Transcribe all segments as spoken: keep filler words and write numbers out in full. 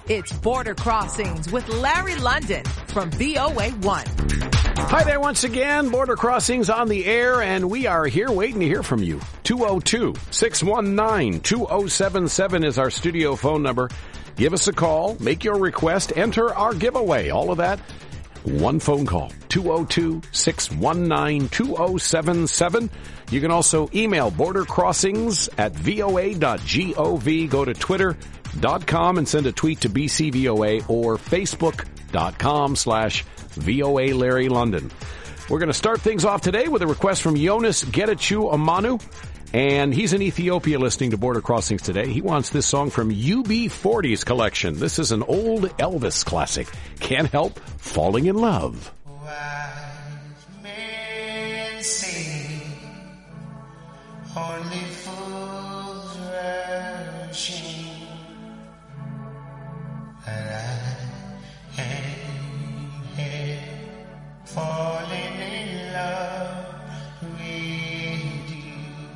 It's Border Crossings with Larry London from V O A one. Hi there once again. Border Crossings on the air, and we are here waiting to hear from you. two oh two, six one nine, two oh seven seven is our studio phone number. Give us a call, make your request, enter our giveaway. All of that, one phone call, two oh two, six one nine, two oh seven seven. You can also email bordercrossings at voa dot gov. Go to twitter dot com and send a tweet to B C V O A or facebook.com slash VOA Larry London. We're going to start things off today with a request from Jonas Getachew Amanu, and he's in Ethiopia listening to Border Crossings today. He wants this song from U B forty's collection. This is an old Elvis classic. Can't Help Falling in Love. Wise men say only fools rushing, but I am here falling in love with you.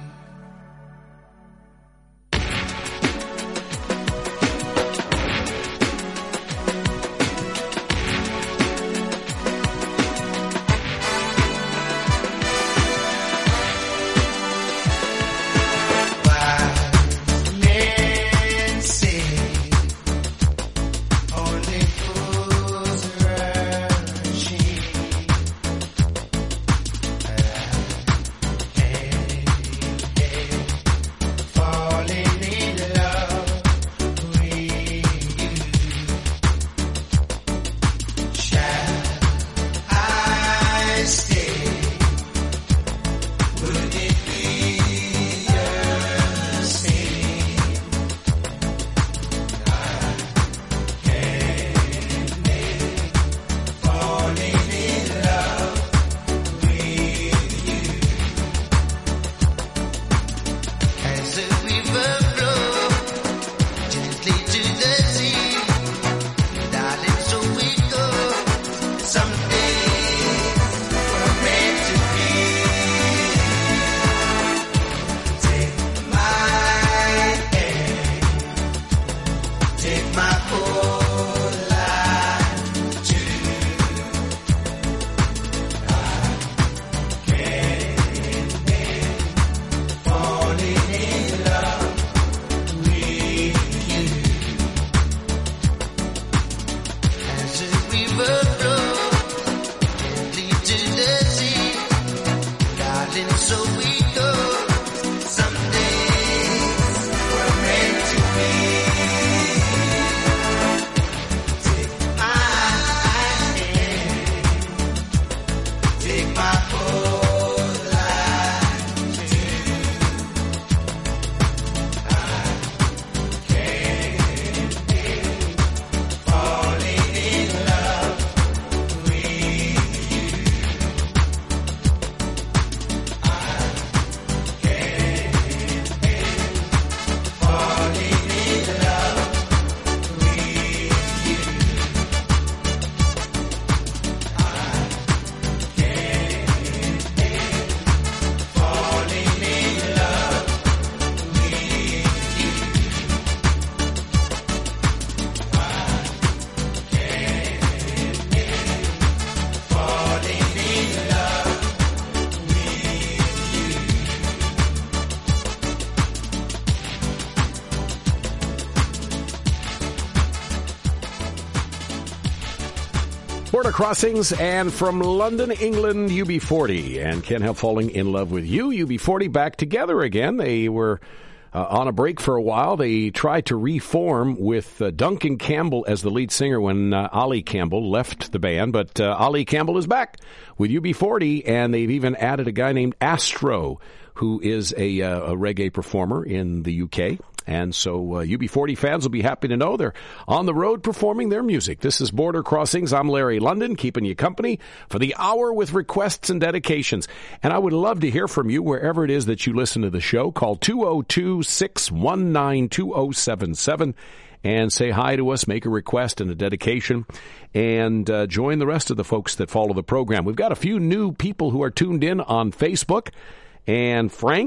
Border Crossings, and from London, England, U B forty, and Can't Help Falling in Love with You. U B forty back together again. They were uh, on a break for a while. They tried to reform with uh, Duncan Campbell as the lead singer when uh, Ali Campbell left the band, but uh, Ali Campbell is back with U B forty, and they've even added a guy named Astro, who is a, uh, a reggae performer in the U K. And so uh, U B forty fans will be happy to know they're on the road performing their music. This is Border Crossings. I'm Larry London, keeping you company for the hour with requests and dedications. And I would love to hear from you wherever it is that you listen to the show. Call two oh two, six one nine, two oh seven seven and say hi to us, make a request and a dedication, and uh, join the rest of the folks that follow the program. We've got a few new people who are tuned in on Facebook. And Frank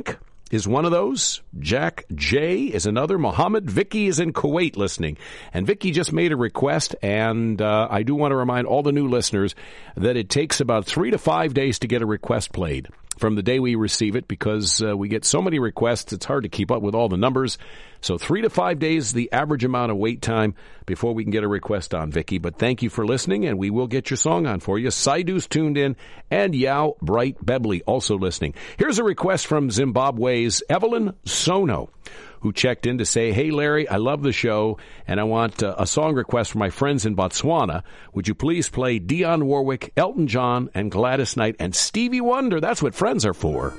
is one of those. Jack J is another. Mohammed. Vicky is in Kuwait listening. And Vicky just made a request, and uh, I do want to remind all the new listeners that it takes about three to five days to get a request played from the day we receive it, because uh, we get so many requests, it's hard to keep up with all the numbers. So three to five days is the average amount of wait time before we can get a request on, Vicky. But thank you for listening, and we will get your song on for you. Saidu's tuned in, and Yao Bright Bebley also listening. Here's a request from Zimbabwe's Evelyn Sono, who checked in to say, hey, Larry, I love the show, and I want uh, a song request for my friends in Botswana. Would you please play Dionne Warwick, Elton John, and Gladys Knight, and Stevie Wonder? That's what friends are for.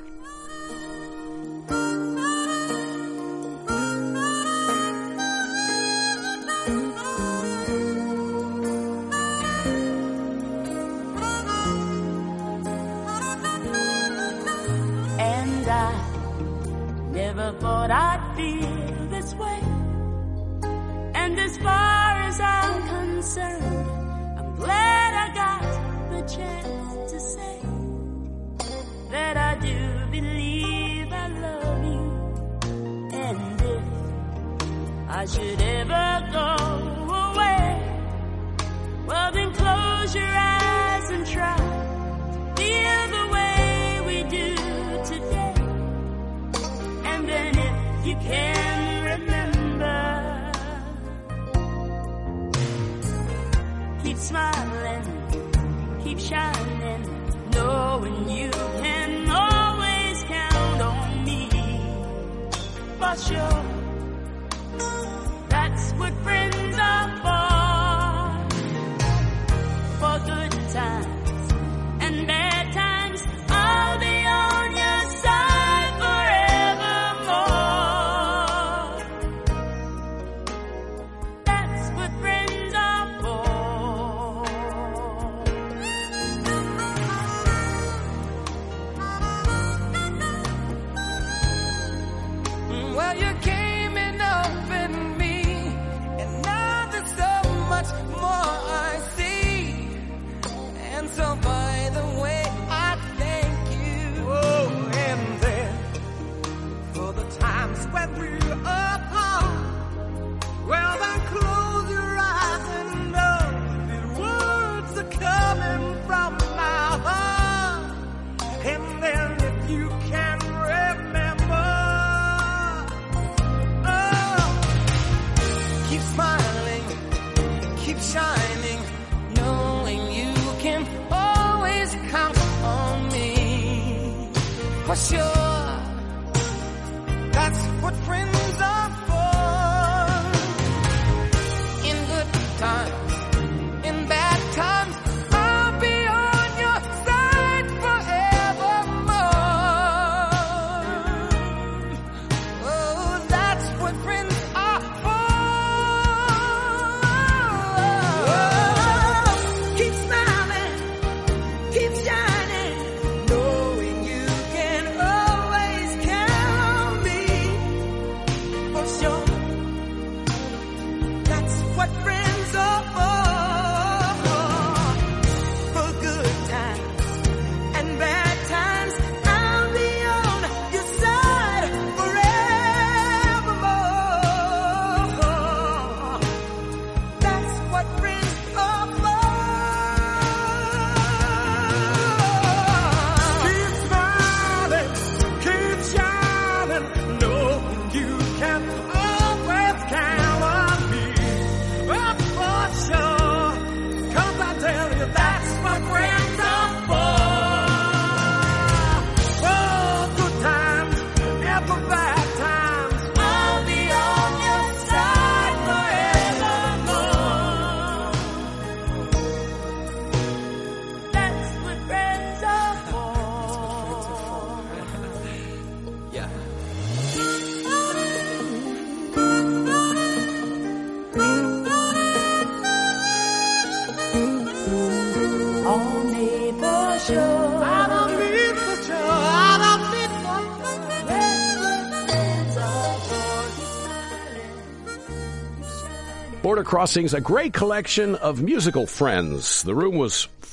And I never thought I'd feel this way. And as far as I'm concerned, I'm glad I got the chance to say that I do believe I love you. And if I should ever go away, well then close your eyes and try to feel the way we do today. And then if you can remember, keep smiling, keep shining, knowing you can always count on me. For sure, that's what friends are for. For good times and bad times, I'll be on your side forevermore. That's what friends are for. Well, you came in up in me, and now there's so much more I see. And so by the way, I thank you. Oh, and then for the times when we're apart, well then close your eyes and know the words are coming from my heart. And then if you can remember, oh, keep smiling, keep shining, knowing you can always count on me. For sure, that's what friends are for. In good times, in bad times, I'll be on your side forevermore. Oh, that's what friends are for. Keep smiling, keep shining, knowing you can always count on me. For sure, that's what friends are for. For good times and bad times, I'll be on your side forevermore. That's what friends are for. Keep smiling, keep shining, knowing you can always count on me. Oh, for sure, 'cause I tell you that's what friends are for. For good times and for bad times, I'll be on your side forevermore. That's what friends are for. Yeah. On Maple Shore, I don't need for sure, I don't need for that's what friends are for. Keep smiling, keep shining. Border Crossings, a great collection of musical friends. The room was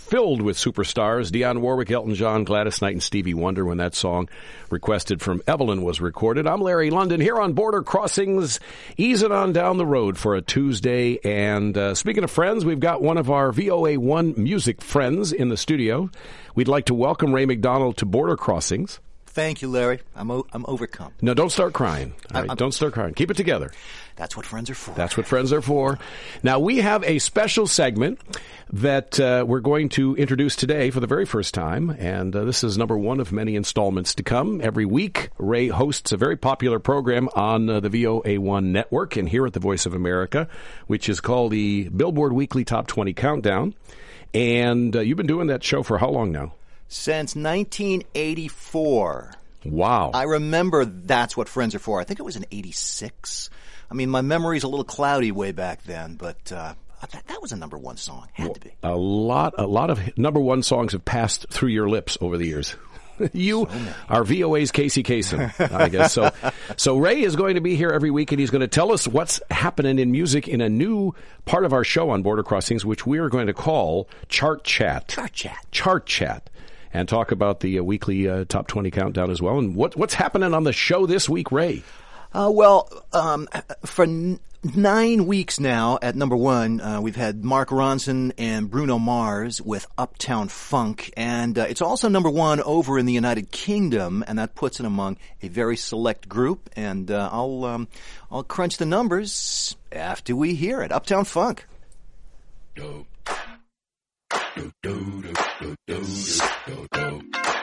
filled with superstars. Dionne Warwick, Elton John, Gladys Knight, and Stevie Wonder when that song requested from Evelyn was recorded. I'm Larry London here on Border Crossings, easing on down the road for a Tuesday. And uh, speaking of friends, we've got one of our V O A one music friends in the studio. We'd like to welcome Ray McDonald to Border Crossings. Thank you, Larry. I'm o- I'm overcome. No, don't start crying. All right, I'm, don't start crying. Keep it together. That's what friends are for. That's what friends are for. Now, we have a special segment that uh, we're going to introduce today for the very first time, and uh, this is number one of many installments to come. Every week, Ray hosts a very popular program on uh, the V O A one network and here at the Voice of America, which is called the Billboard Weekly Top twenty Countdown. And uh, you've been doing that show for how long now? Since nineteen eighty-four. Wow. I remember That's What Friends Are For. I think it was in eighty-six. I mean, my memory's a little cloudy way back then, but uh, that, that was a number one song. Had to be. A lot, a lot of number one songs have passed through your lips over the years. You so are V O A's Casey Kasem, I guess. So, so Ray is going to be here every week, and he's going to tell us what's happening in music in a new part of our show on Border Crossings, which we are going to call Chart Chat. Chart Chat. Chart Chat. And talk about the uh, weekly uh, Top twenty Countdown as well. And what, what's happening on the show this week, Ray? Uh, well, um, for n- nine weeks now at number one, uh, we've had Mark Ronson and Bruno Mars with Uptown Funk. And uh, it's also number one over in the United Kingdom, and that puts it among a very select group. And uh, I'll, um, I'll crunch the numbers after we hear it. Uptown Funk. Do, do, do, do, do, do, do, do.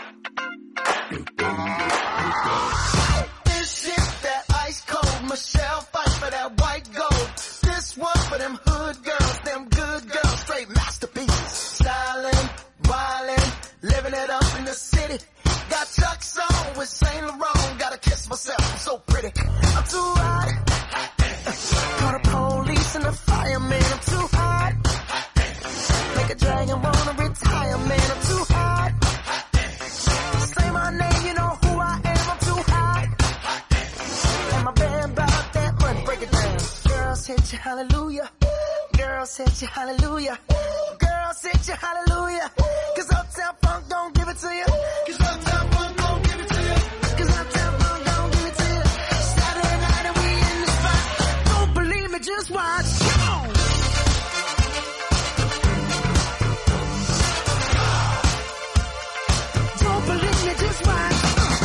This is that ice cold Michelle fight for that white gold. This one for them hood girls, them good girls, straight masterpieces. Stylin', wildin', living it up in the city. Got Chuck's on with Saint Laurent. Gotta kiss myself, I'm so pretty. I'm too hot. Call the police and the fireman. I'm too hot. Make a dragon wanna retire, man. I'm too hot. Say my name, you know who I am. I'm too hot. And my band bought that money. Break it down. Girls hit you, hallelujah. Girls hit you, hallelujah. Girls hit you, hallelujah. Cause Uptown Funk don't give it to you. Cause Uptown Funk don't give it to you. Cause Uptown Funk don't give it to you. Saturday night and we in the spot. Don't believe me, just watch. Come on. Don't believe me, just watch.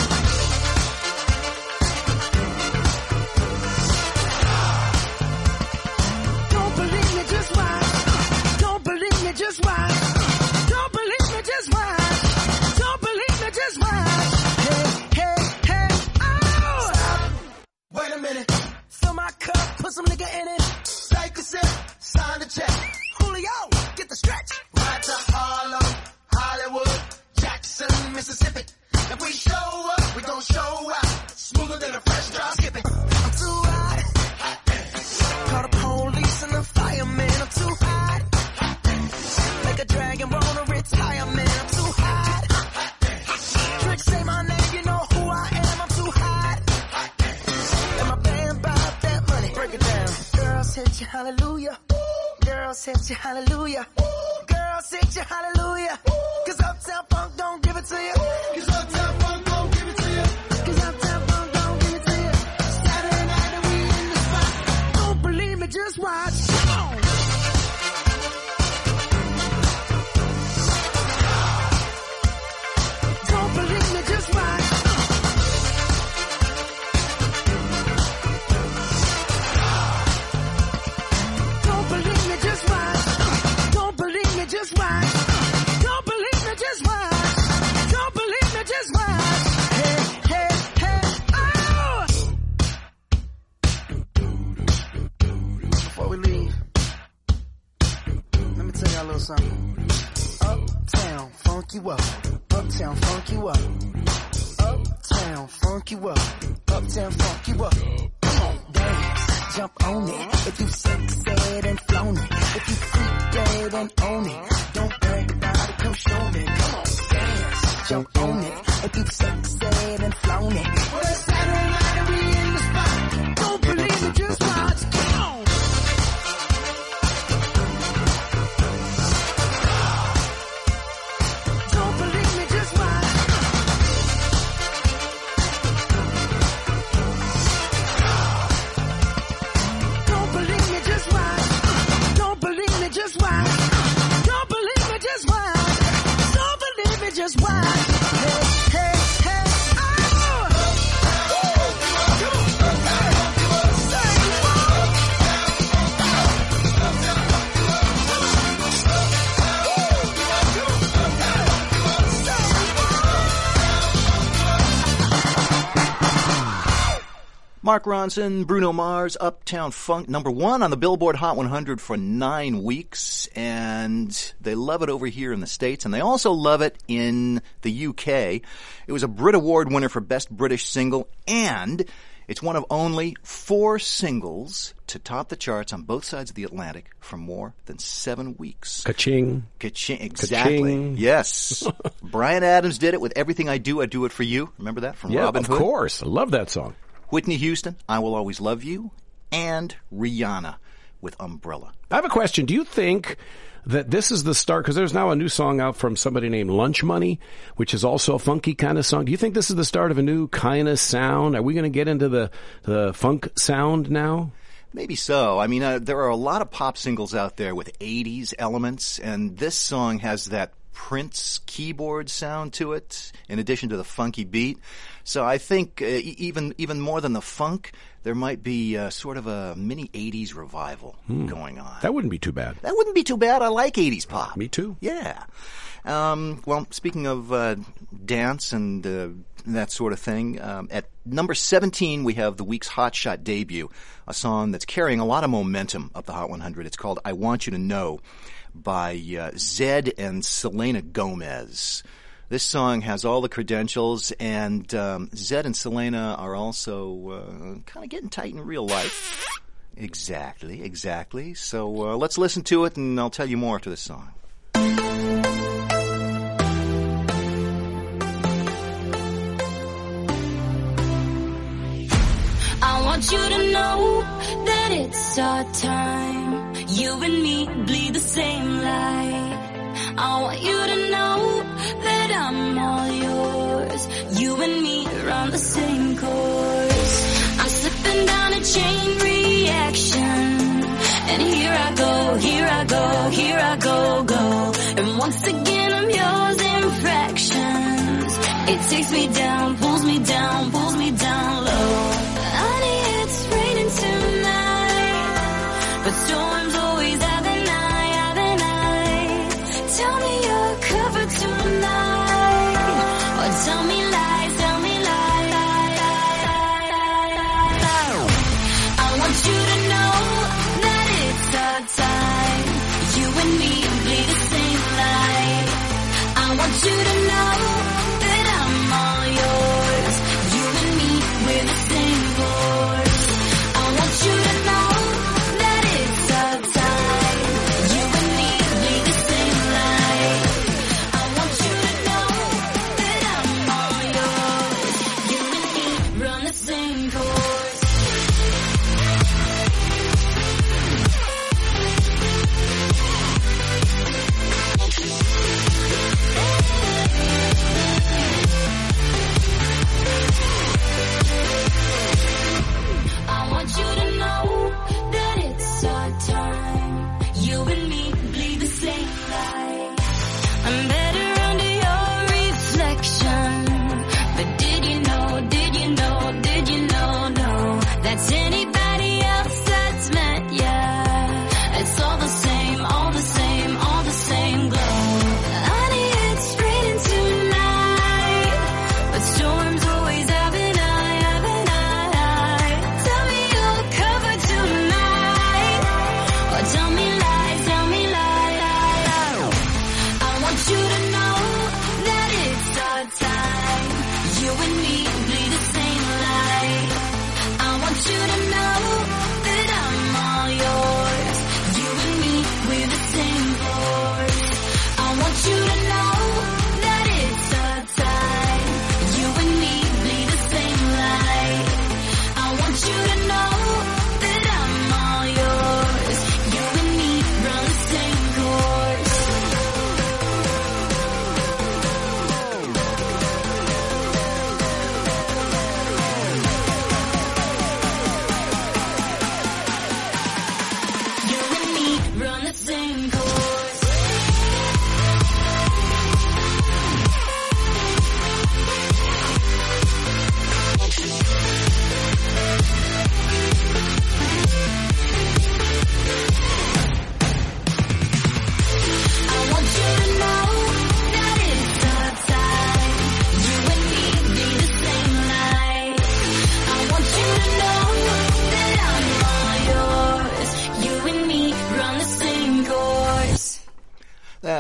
Don't believe me, just watch. Don't believe me, just watch. Don't believe me, just watch. Don't believe me, just watch. Hey, hey, hey, oh! Stop. Wait a minute. Fill my cup, put some nigga in it. Take a sip, sign the check. Julio, get the stretch. Right to Harlem, Hollywood, Jackson, Mississippi. If we show up, we gon' show out. Smoother than a fresh drop skipping. I'm too hot. Call the police and the fireman. I'm too hot. Make a dragon wanna retire, man. I'm too hot. Trick, say my name, you know who I am. I'm too hot. And my band bought that money. Break it down. Girls hit you, hallelujah. Girls hit you, hallelujah. Girls hit you, hallelujah. Cause Uptown Funk don't give it to you. Cause Uptown Funk don't give it to you. Cause Uptown Funk don't give it to you. Saturday night and we in the spot. Don't believe me, just watch. Come on. Don't believe me, just watch. Don't believe me, just watch. Don't believe me, just watch. Don't believe me, just watch. Don't believe me, just watch. Hey, hey, hey, oh! Before we leave, let me tell y'all a little something. Uptown, funk you up. Uptown, funk you up. Uptown, funk you up. Uptown, funk you up. Come on, dance, jump on it. If you succeed and flown it. If you freak dead and own it. Don't brag about it, come show me. Come on, dance, jump on it. If you succeed and flown it. Well, it's Saturday night and we in the spot. Don't believe me, just watch. Come on. Mark Ronson, Bruno Mars, Uptown Funk, number one on the Billboard Hot one hundred for nine weeks, and they love it over here in the States, and they also love it in the U K. It was a Brit Award winner for Best British Single, and it's one of only four singles to top the charts on both sides of the Atlantic for more than seven weeks. Ka-ching. Ka-ching. Exactly. Ka-ching. Yes. Bryan Adams did it with Everything I Do, I Do It For You. Remember that from Yeah, Robin of Hood? course. I love that song. Whitney Houston, I Will Always Love You, and Rihanna with Umbrella. I have a question. Do you think that this is the start, because there's now a new song out from somebody named Lunch Money, which is also a funky kind of song. Do you think this is the start of a new kind of sound? Are we going to get into the, the funk sound now? Maybe so. I mean, uh, there are a lot of pop singles out there with eighties elements, and this song has that Prince keyboard sound to it, in addition to the funky beat. So I think uh, e- even even more than the funk, there might be uh, sort of a mini eighties revival Hmm. going on. That wouldn't be too bad. That wouldn't be too bad. I like eighties pop. Me too. Yeah. Um, well, speaking of uh, dance and uh, that sort of thing, um, at number seventeen we have the week's Hot Shot debut, a song that's carrying a lot of momentum up the Hot one hundred. It's called I Want You to Know by uh, Zed and Selena Gomez. This song has all the credentials, and um, Zed and Selena are also uh, kind of getting tight in real life. Exactly, exactly. So uh, let's listen to it, and I'll tell you more after this song. I want you to know that it's our time. You and me bleed the same light. I want you to know that I'm all yours. You and me run the same course. I'm slipping down a chain reaction, and here I go, here I go, here I go, go. And once again I'm yours in fractions. It takes me down, pulls me down, pulls me down low. Honey, it's raining tonight, but storms always have the night, have the night. Tell me you're covered tonight, or tell me lies, tell me lies. I want you to know that it's our time. You and me bleed the same light. I want you to know that I'm all yours. You and me, we're the same course. I want you to know that it's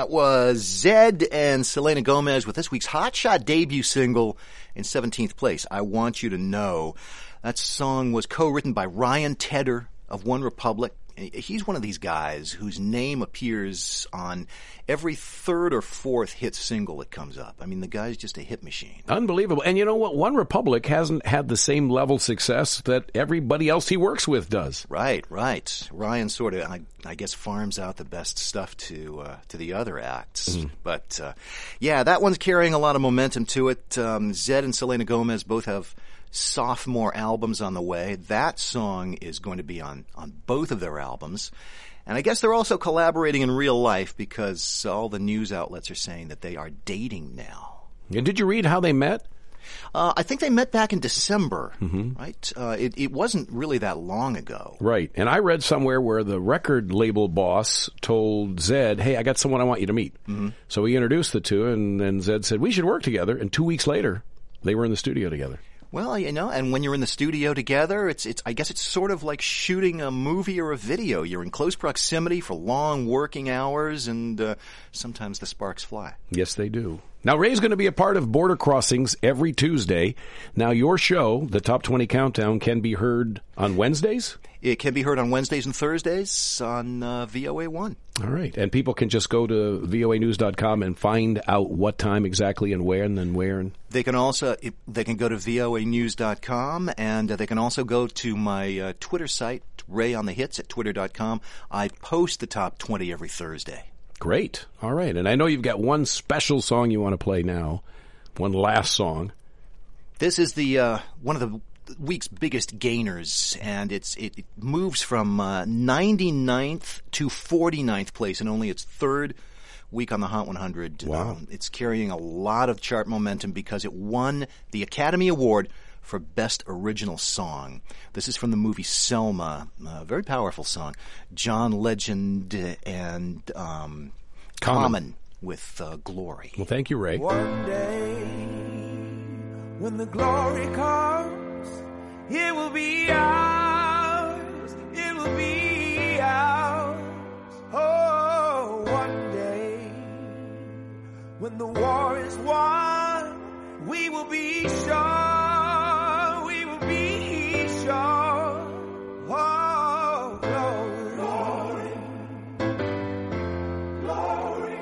That was Zed and Selena Gomez with this week's Hot Shot debut single in seventeenth place, I Want You to Know. That song was co-written by Ryan Tedder of One Republic. He's one of these guys whose name appears on every third or fourth hit single that comes up. I mean, the guy's just a hit machine. Unbelievable. And you know what? One Republic hasn't had the same level success that everybody else he works with does. Right, right. Ryan sort of, I, I guess, farms out the best stuff to uh, to the other acts. Mm-hmm. But, uh, yeah, that one's carrying a lot of momentum to it. Um, Zed and Selena Gomez both have sophomore albums on the way. That song is going to be on, on both of their albums. And I guess they're also collaborating in real life because all the news outlets are saying that they are dating now. And did you read how they met? Uh, I think they met back in December, mm-hmm. right? Uh, it, it wasn't really that long ago. Right. And I read somewhere where the record label boss told Zed, hey, I got someone I want you to meet. Mm-hmm. So he introduced the two, and then Zed said, we should work together. And two weeks later, they were in the studio together. Well, you know, and when you're in the studio together, it's, it's, I guess it's sort of like shooting a movie or a video. You're in close proximity for long working hours, and uh, sometimes the sparks fly. Yes, they do. Now, Ray's going to be a part of Border Crossings every Tuesday. Now, your show, the Top twenty Countdown, can be heard on Wednesdays? It can be heard on Wednesdays and Thursdays on uh, V O A one. All right. And people can just go to V O A news dot com and find out what time exactly and where and then where. And They can also they can go to V O A news dot com, and uh, they can also go to my uh, Twitter site, Ray on the Hits at twitter dot com. I post the Top twenty every Thursday. Great. All right. And I know you've got one special song you want to play now, one last song. This is the uh, one of the week's biggest gainers, and it's it, it moves from uh, ninety-ninth to forty-ninth place in only its third week on the Hot one hundred. Wow. Um, it's carrying a lot of chart momentum because it won the Academy Award for Best Original Song. This is from the movie Selma, a very powerful song. John Legend and um, Common. Common with uh, Glory. Well, thank you, Ray. One day, when the glory comes, it will be ours. It will be ours. Oh, one day, when the war is won, we will be sure. We will be sure. Oh, glory, glory, glory.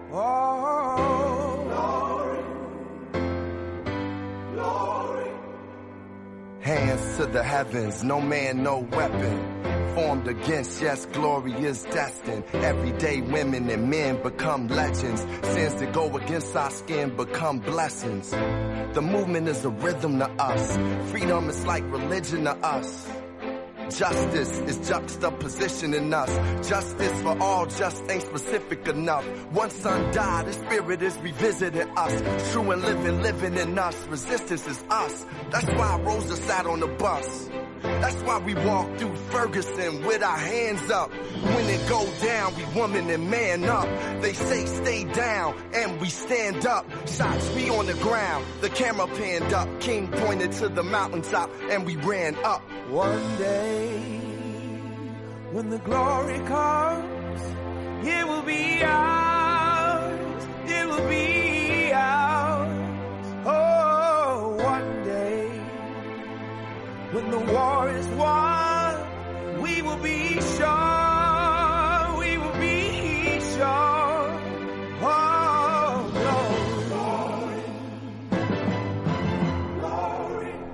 Oh, glory, glory. Hands to the heavens, no man, no weapon formed against, yes, glory is destined. Everyday women and men become legends. Sins that go against our skin become blessings. The movement is a rhythm to us. Freedom is like religion to us. Justice is juxtaposition in us. Justice for all just ain't specific enough. One son died, his spirit is revisiting us. True and living, living in us. Resistance is us. That's why Rosa sat on the bus. That's why we walk through Ferguson with our hands up. When it go down, we woman and man up. They say stay down, and we stand up. Shots be on the ground, the camera panned up. King pointed to the mountaintop, and we ran up. One day, when the glory comes, it will be ours. It will be ours. Oh, one day, when the war is won, we will be sure. We will be sure. Oh, glory, glory, glory.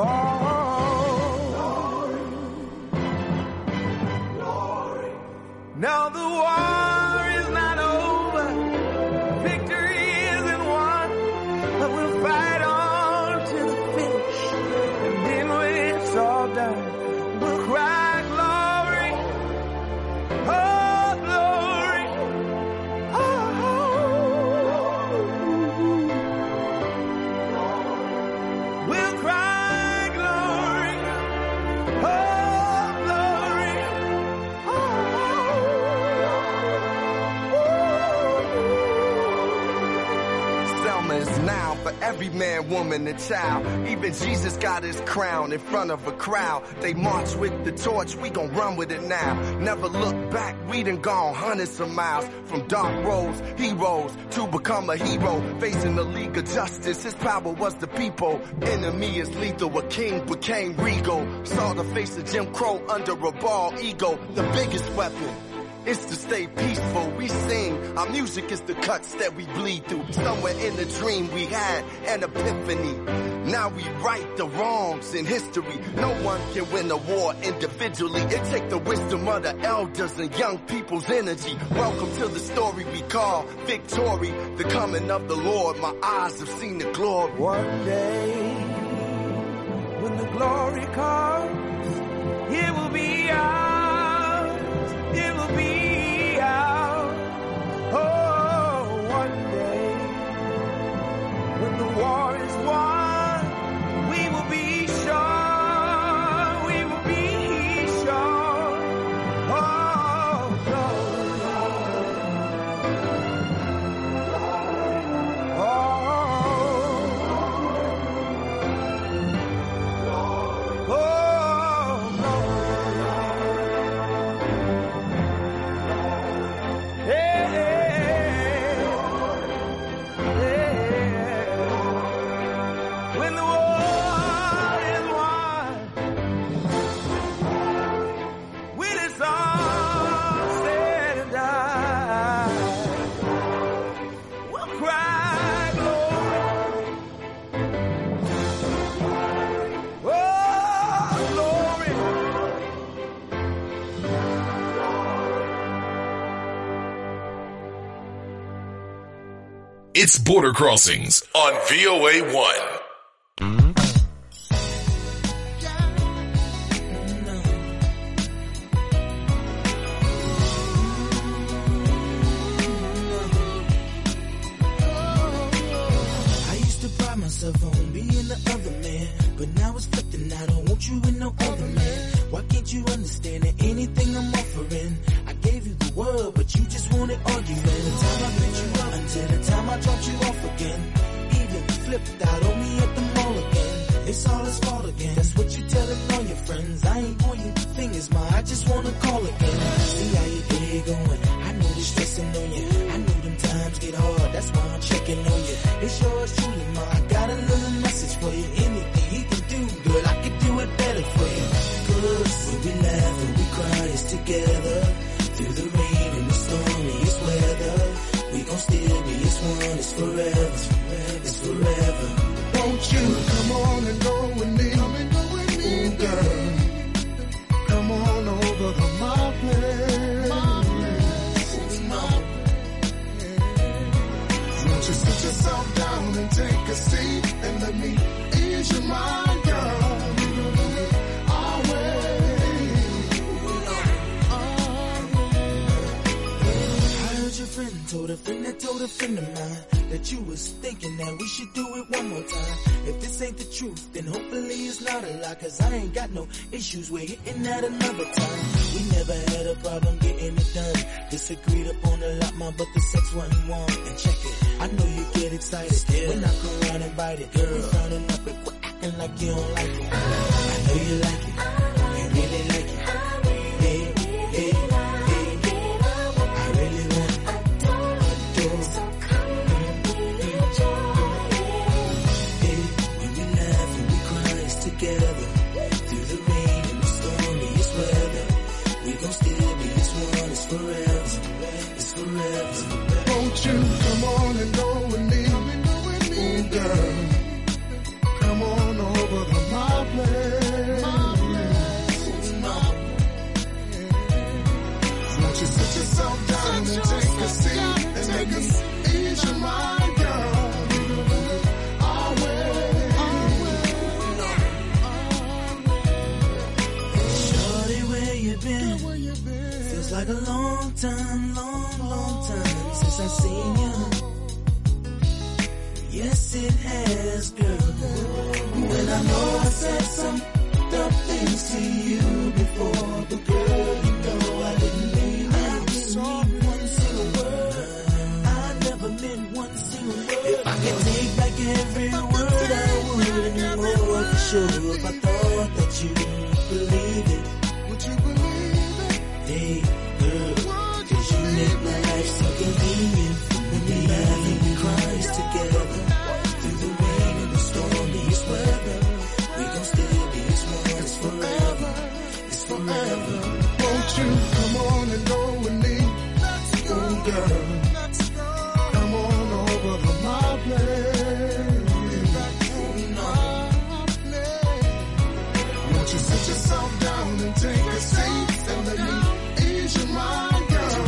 Oh, glory, glory. Now the war is not over. Victory isn't won, but we'll fight on to the finish. And then when it's all done, we'll cry glory. Oh, glory. Oh, we'll cry glory. Oh, glory. Oh, every man, woman, and child. Even Jesus got his crown in front of a crowd. They march with the torch, we gon' run with it now. Never look back, we done gone hundreds of miles. From dark roads, heroes, to become a hero. Facing the League of Justice, his power was the people. Enemy is lethal, a king became regal. Saw the face of Jim Crow under a bald ego. The biggest weapon is to stay peaceful. We sing, our music is the cuts that we bleed through. Somewhere in the dream we had an epiphany. Now we right the wrongs in history. No one can win a war individually. It takes the wisdom of the elders and young people's energy. Welcome to the story we call victory. The coming of the Lord, my eyes have seen the glory. One day, when the glory comes, it will be ours. It will be ours. Oh, one day, when the war is won, we will be sure. We will be sure. Oh, glory. Oh, oh, It's Border Crossings on V O A one. I used to pride myself on being the other man, but now it's flipping. I don't want you in no other man. Why can't you understand that anything I'm offering? I gave you the world, but you just wanted argument. The time I picked you up until the time I dropped you off again. Even flipped out on me at the mall again. It's all his fault again. That's what you telling all your friends. I ain't pointing fingers, ma. I just wanna call again. See how your day going. I know the stressing on you. I know them times get hard. That's why I'm checking on you. It's yours truly, ma. I got a little message for you. Anything he can do, girl, I can do it better for you. Cause when we laugh and we cry, it's together. Through the rain and the stormiest weather, we gon' still be as one. It's forever, it's forever. Won't you come on and go with me? Come and go with me, ooh, girl. Come on over to my place. My place. My place. Won't you sit yourself down and take a seat and let me ease your mind, girl? I'll wait. I heard your friend told a friend that told a friend of mine that you was thinking that we should do it one more time. If this ain't the truth, then hopefully it's not a lie. Cause I ain't got no issues with hitting that another time. We never had a problem getting it done. Disagreed upon a lot, ma, but the sex wasn't warm. And check it, I know you get excited still when I come around and bite it. Girl, frowning up and quit acting like you don't like it. I know you like it, you really like it. Hey, hey, hey, I really want it. Adore. Together, through the rain and the stormiest weather, we gon' still be as one. It's forever, it's forever. Won't you come on and go with me? Ooh, girl, come on over to my place. Won't you sit yourself down and take a seat and let me ease your mind, girl? I'll wait. Shorty, where you been? Feels like a long time, long, long time since I seen you. Yes, it has, girl. When I know I said some dumb things to you before, but girl, you know I didn't mean it. I didn't mean one single word. I never meant one single word. If I could take back every word together. Won't you come on and go with me? Let's go, oh, girl. Let's go. Come on over to my place. Won't you sit yourself down and take a seat and let me ease your mind, girl?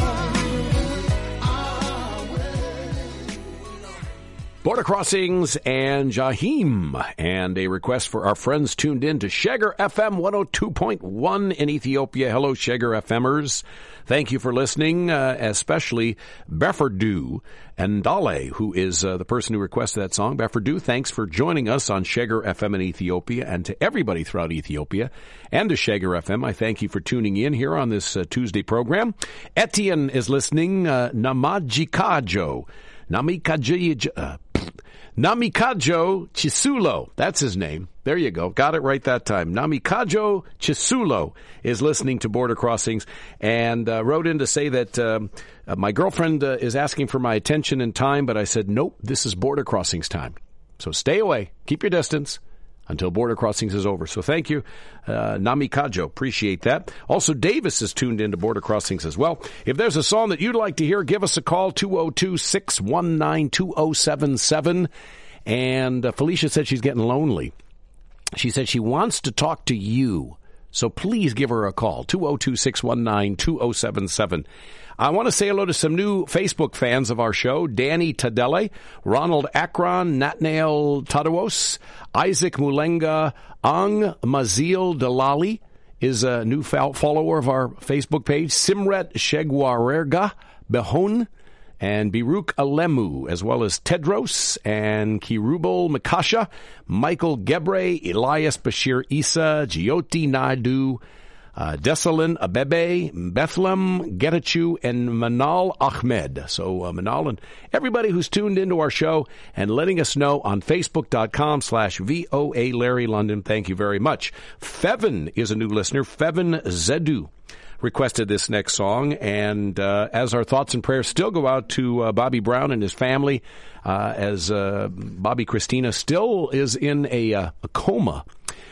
Border Crossings and Jaheim, and a request for our friends tuned in to Sheger F M one oh two point one in Ethiopia. Hello, Sheger FMers. Thank you for listening, uh, especially Beferdu and Dale, who is uh, the person who requested that song. Beferdu, thanks for joining us on Sheger F M in Ethiopia, and to everybody throughout Ethiopia and to Sheger F M, I thank you for tuning in here on this uh, Tuesday program. Etienne is listening, uh, Namajikajo. Namikajo, uh, Namikajo Chisulo, that's his name. There you go. Got it right that time. Namikajo Chisulo is listening to Border Crossings and uh, wrote in to say that um, uh, my girlfriend uh, is asking for my attention and time, but I said, nope, this is Border Crossings time. So stay away. Keep your distance until Border Crossings is over. So thank you, uh, Namikajo. Appreciate that. Also, Davis is tuned into Border Crossings as well. If there's a song that you'd like to hear, give us a call, two oh two, six one nine, two oh seven seven. And uh, Felicia said she's getting lonely. She said she wants to talk to you. So please give her a call, two oh two, six one nine, two oh seven seven. I want to say hello to some new Facebook fans of our show. Danny Tadele, Ronald Akron, Natnael Tadawos, Isaac Mulenga, Ang Mazil Dalali is a new follower of our Facebook page. Simret Shegwarerga Behon and Biruk Alemu, as well as Tedros and Kirubal Makasha, Michael Gebre, Elias Bashir Isa, Gioti Naidu, Uh, Desalin Abebe, Bethlehem, Getachew, and Manal Ahmed. So uh, Manal and everybody who's tuned into our show and letting us know on Facebook.com slash VOA Larry London, thank you very much. Fevin is a new listener. Fevin Zedu requested this next song, and uh, as our thoughts and prayers still go out to uh, Bobby Brown and his family, uh, as uh, Bobby Christina still is in a, uh, a coma.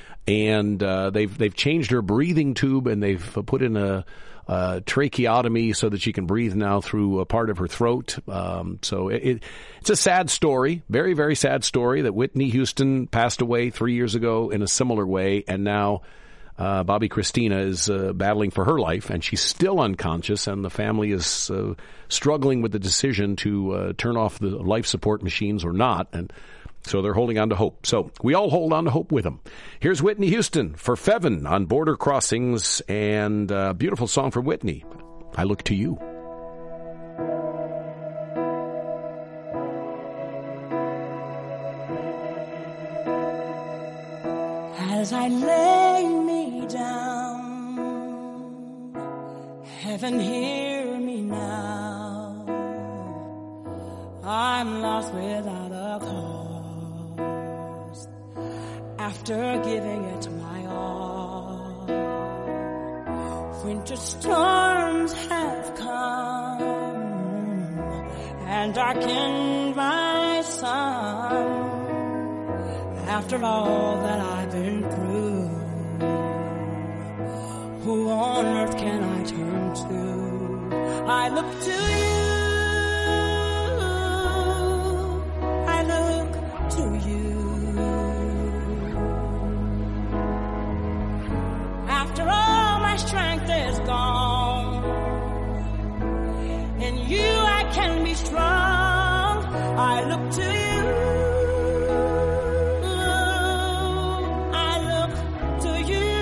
And uh, they've they've changed her breathing tube, and they've put in a, a tracheotomy so that she can breathe now through a part of her throat. Um, so it, it, it's a sad story, very, very sad story that Whitney Houston passed away three years ago in a similar way, and now uh, Bobby Christina is uh, battling for her life, and she's still unconscious, and the family is uh, struggling with the decision to uh, turn off the life support machines or not, and so they're holding on to hope. So we all hold on to hope with them. Here's Whitney Houston for Fevin on Border Crossings, and a beautiful song from Whitney, I Look to You. As I lay me down, heaven hear me now. I'm lost without a cause. After giving it my all, winter storms have come and darkened my sun. After all that I've been through, who on earth can I turn to? I look to you. I look to you. After all my strength is gone, in you I can be strong. I look to you. I look to you.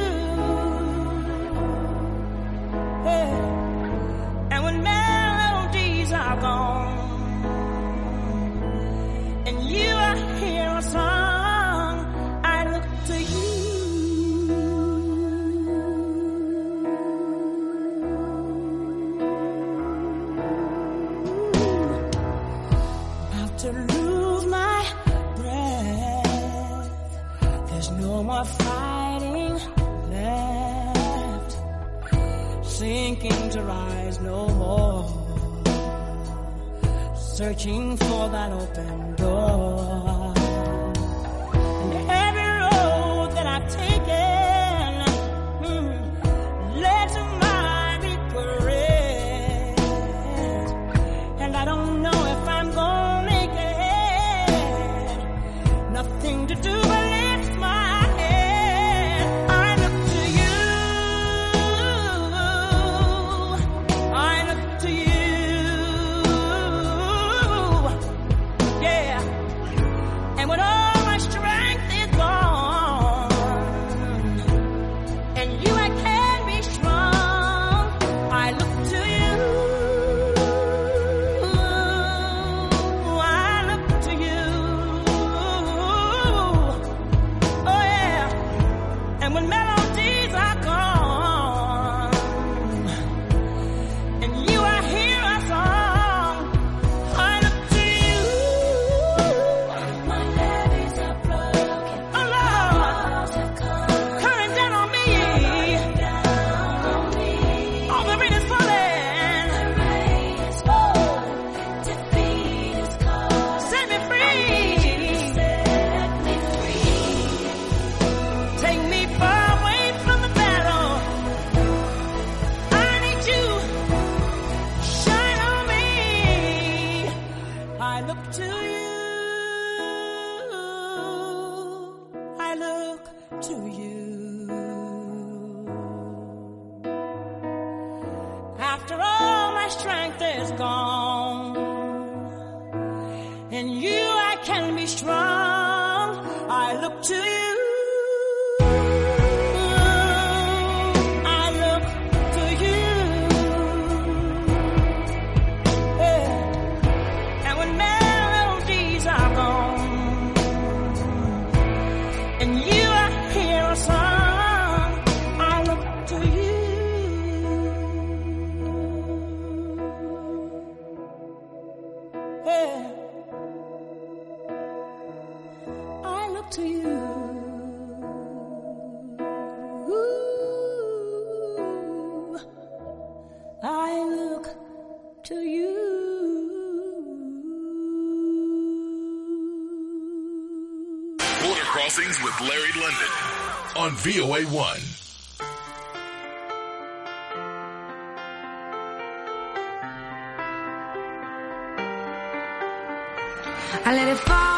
Hey. And when melodies are gone, and you I hear a song, I look to you. To lose my breath, there's no more fighting left, sinking to rise no more, searching for that open door. And every road that I've taken mm, led strength is gone. In you I can be strong. I look to you. To you, ooh, I look to you. Border Crossings with Larry London on V O A one. I let it fall.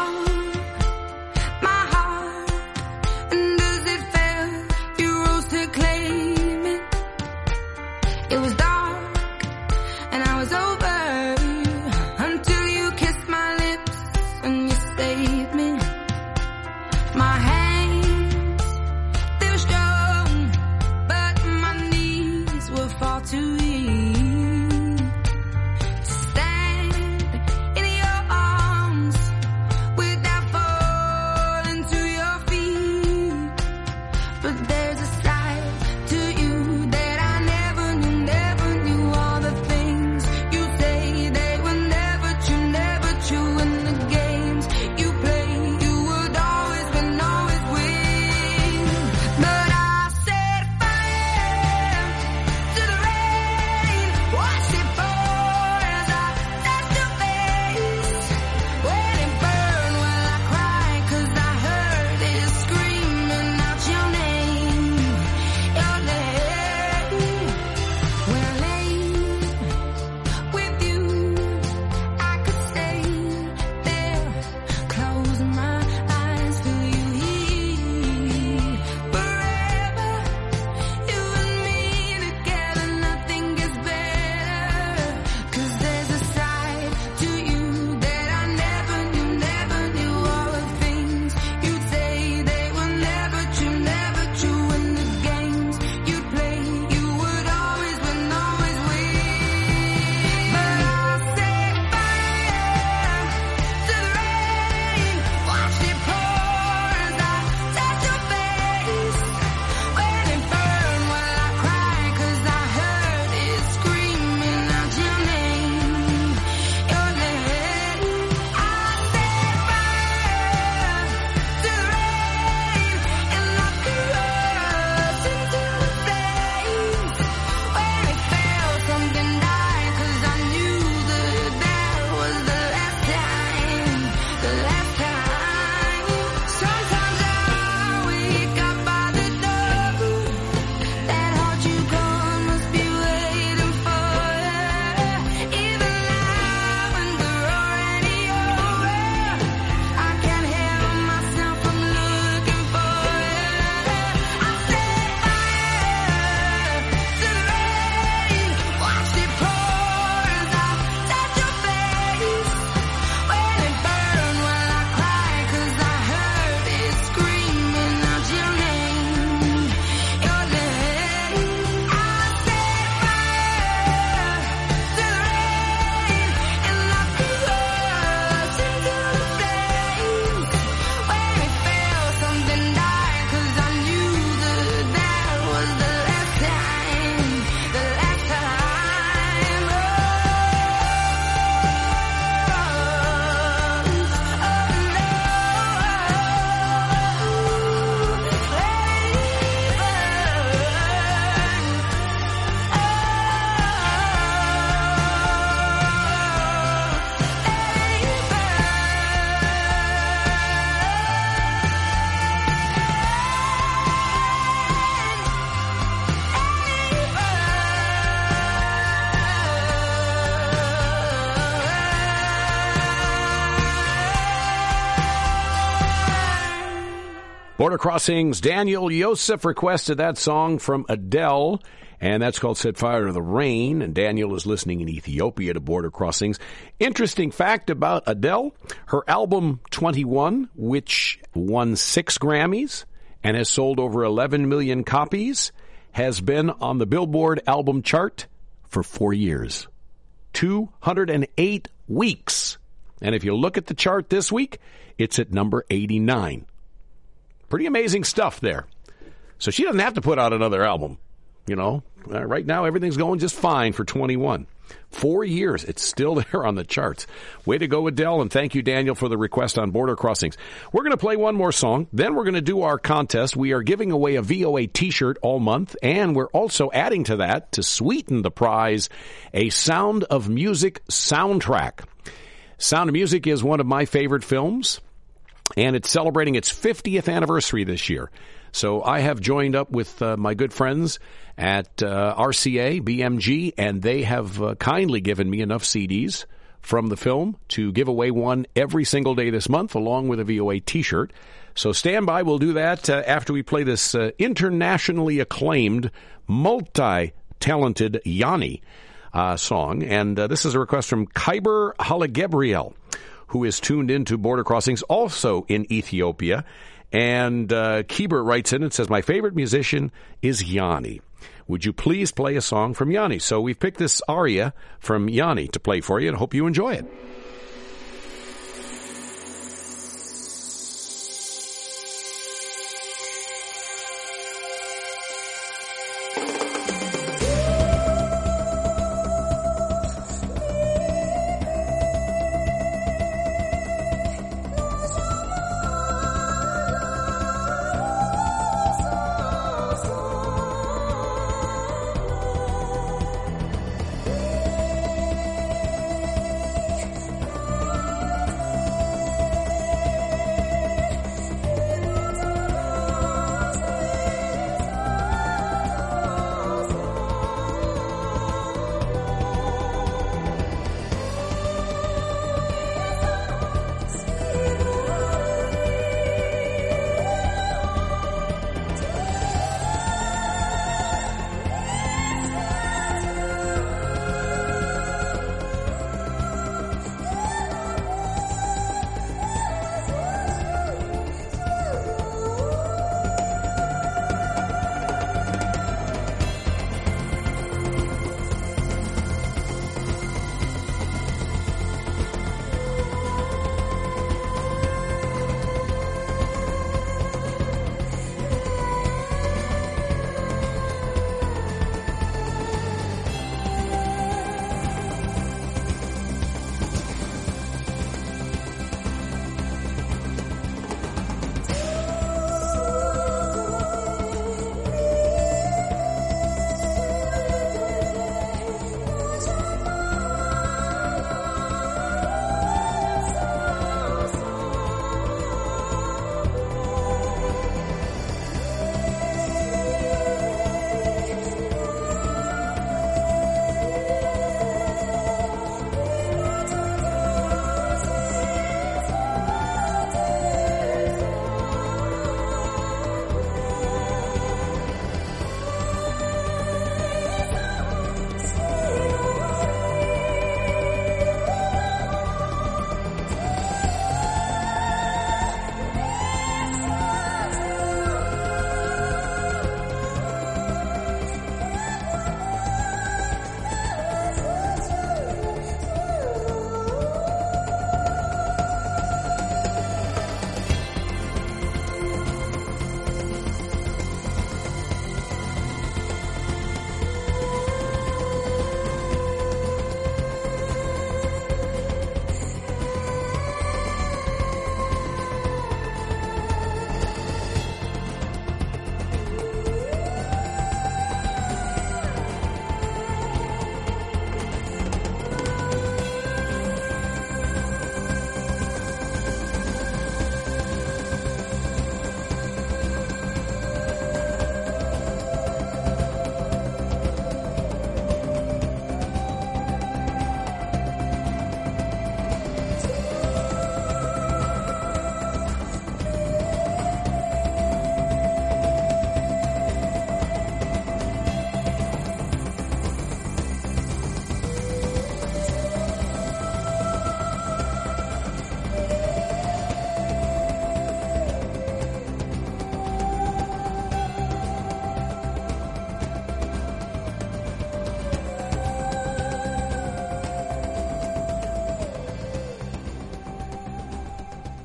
Border Crossings, Daniel Yosef requested that song from Adele, And that's called Set Fire to the Rain. And Daniel is listening in Ethiopia to Border Crossings. Interesting fact about Adele, her album twenty-one, which won six Grammys and has sold over eleven million copies, has been on the Billboard album chart for four years. two hundred eight weeks. And if you look at the chart this week, it's at number eighty-nine. Pretty amazing stuff there. So she doesn't have to put out another album. You know, uh, right now everything's going just fine for twenty-one. Four years, it's still there on the charts. Way to go, Adele, and thank you, Daniel, for the request on Border Crossings. We're going to play one more song, then we're going to do our contest. We are giving away a V O A t-shirt all month, and we're also adding to that, to sweeten the prize, a Sound of Music soundtrack. Sound of Music is one of my favorite films, and it's celebrating its fiftieth anniversary this year. So I have joined up with uh, my good friends at uh, R C A, B M G, and they have uh, kindly given me enough C Ds from the film to give away one every single day this month, along with a V O A t-shirt. So stand by. We'll do that uh, after we play this uh, internationally acclaimed, multi-talented Yanni uh, song. And uh, this is a request from Khyber Halagebriel, who is tuned into Border Crossings, also in Ethiopia. And uh, Khyber writes in and says, my favorite musician is Yanni. Would you please play a song from Yanni? So we've picked this aria from Yanni to play for you, and hope you enjoy it.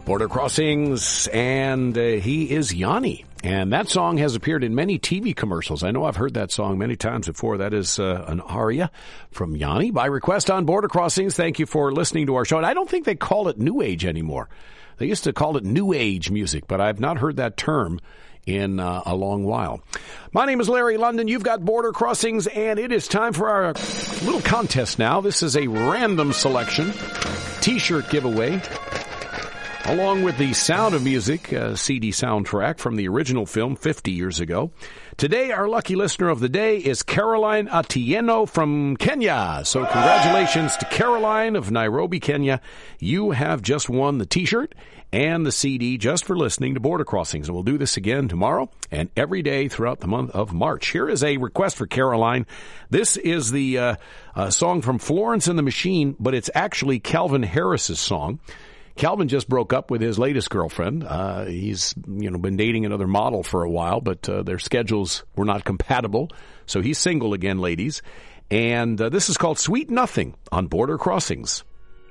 Border Crossings, and uh, he is Yanni. And that song has appeared in many T V commercials. I know I've heard that song many times before. That is uh, an aria from Yanni by request on Border Crossings. Thank you for listening to our show. And I don't think they call it New Age anymore. They used to call it New Age music, but I've not heard that term in uh, a long while. My name is Larry London. You've got Border Crossings, and it is time for our little contest now. This is a random selection T-shirt giveaway, along with the Sound of Music uh, C D soundtrack from the original film fifty years ago. Today, our lucky listener of the day is Caroline Atieno from Kenya. So congratulations to Caroline of Nairobi, Kenya. You have just won the T-shirt and the C D just for listening to Border Crossings. And we'll do this again tomorrow and every day throughout the month of March. Here is a request for Caroline. This is the uh, uh, song from Florence and the Machine, but it's actually Calvin Harris's song. Calvin just broke up with his latest girlfriend. Uh, he's, you know, been dating another model for a while, but uh, their schedules were not compatible. So he's single again, ladies. And uh, this is called Sweet Nothing on Border Crossings.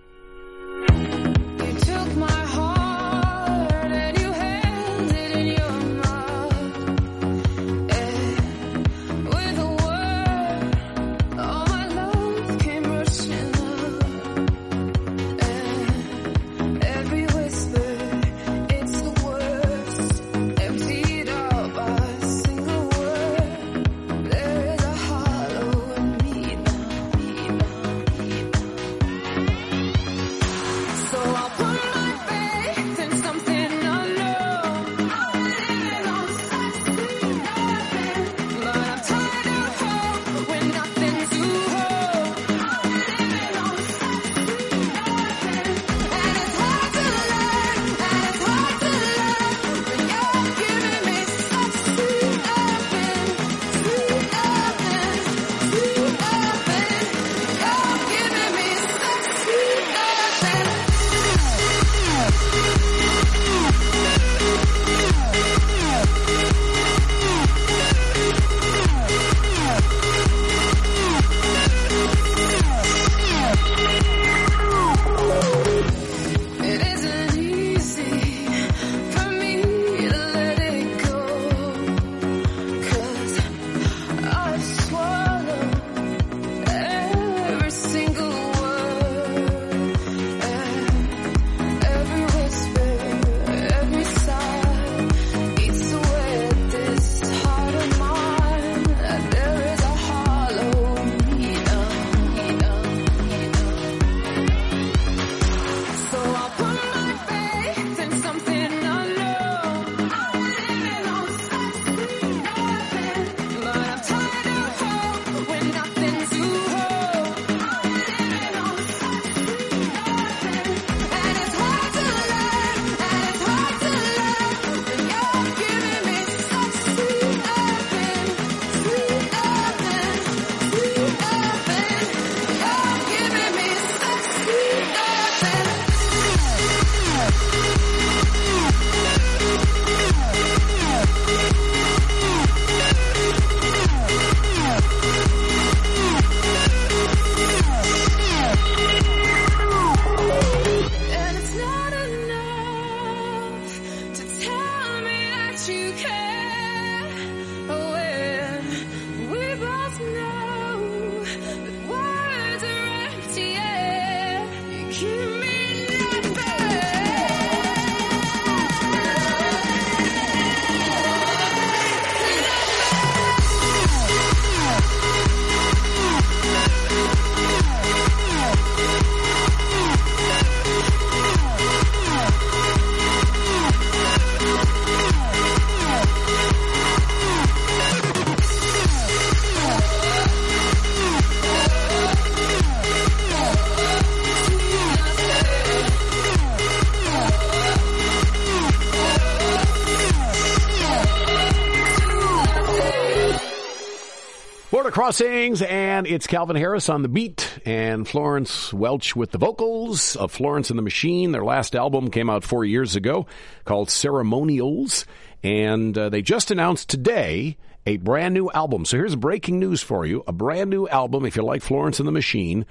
Crossings, and it's Calvin Harris on the beat and Florence Welch with the vocals of Florence and the Machine. Their last album came out four years ago called Ceremonials, and uh, they just announced today a brand new album. So here's breaking news for you. A brand new album, if you like Florence and the Machine,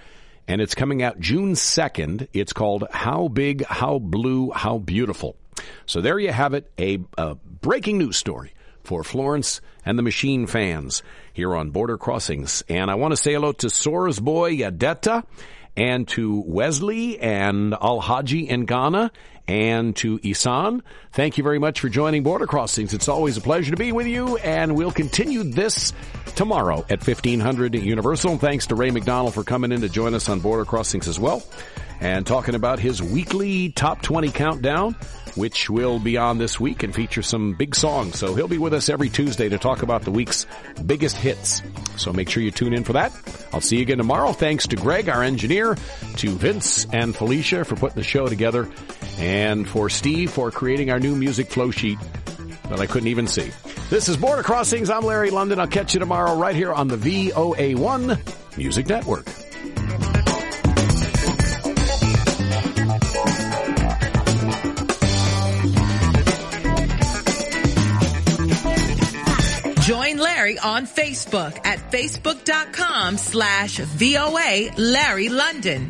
and it's coming out June second. It's called How Big, How Blue, How Beautiful. So there you have it, a, a breaking news story for Florence and the Machine fans here on Border Crossings. And I want to say hello to Sora's boy Yadetta, and to Wesley and Al-Haji in Ghana, and to Isan. Thank you very much for joining Border Crossings. It's always a pleasure to be with you, and we'll continue this tomorrow at fifteen hundred Universal. And thanks to Ray McDonald for coming in to join us on Border Crossings as well, and talking about his weekly top twenty countdown, which will be on this week and feature some big songs. So he'll be with us every Tuesday to talk about the week's biggest hits. So make sure you tune in for that. I'll see you again tomorrow. Thanks to Greg, our engineer, to Vince and Felicia for putting the show together, and for Steve for creating our new music flow sheet that I couldn't even see. This is Border Crossings. I'm Larry London. I'll catch you tomorrow right here on the V O A one Music Network. Join Larry on Facebook at facebook.com slash VOA Larry London.